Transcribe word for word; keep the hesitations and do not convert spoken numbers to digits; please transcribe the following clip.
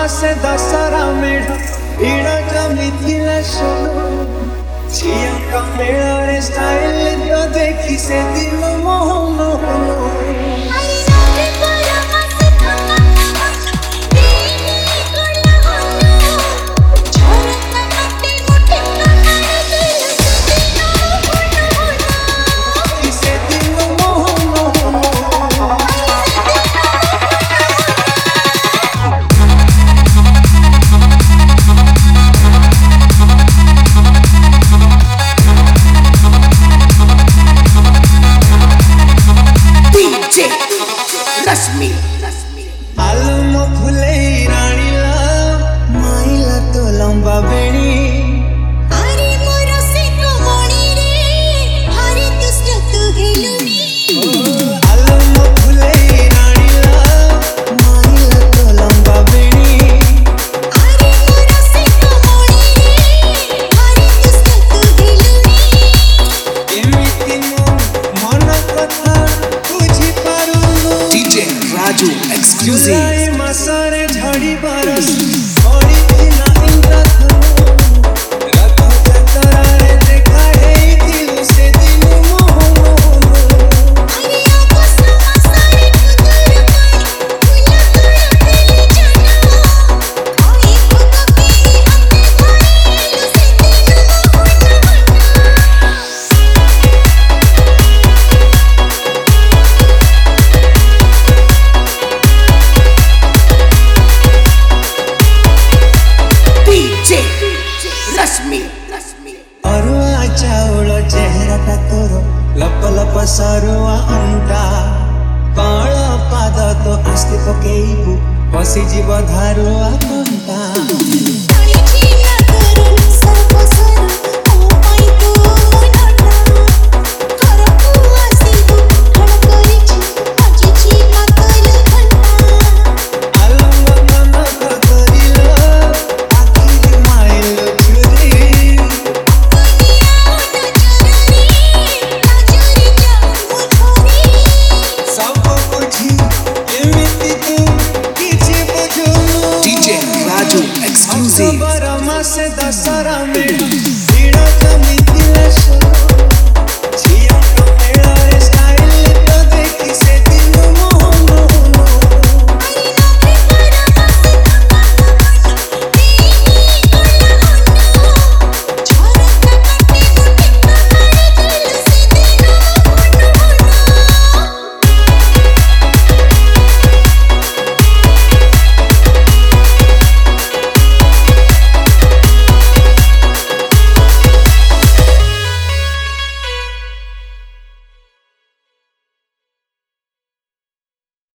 से दशहरा मेढ़ इड़ जमीथिला सोनो झिया का मेला रे स्टाइल जो देखी से दिल मोहन होनो आलम फुले रानी ला माइला तो लंबा बेणी अरे मोर से तो मणि रे हरे दुष्ट तू हेलुनी आलम फुले रानी ला माइला तो लंबा बेणी अरे मोर से तो मणि रे हरे दुष्ट तू हेलुनी एमिति मन कथा बुझी पारुनु डीजे राजू एक्सक्लूसिव जुलाई मासरे झड़ी बरस पड़ी थिला इंद्रधनु रथ जतरा रे देखा हे दिल से दिल मोहन होनो अरे आको समासारे कुदर पानी फूला तोड़ तेरी जाना ओए अरुआ चाउल चेहराटा तोर लप लप सरुआ अंटा कळ पाद तो आस्ते पकेइबु बसी जीव धारुआ कंटा।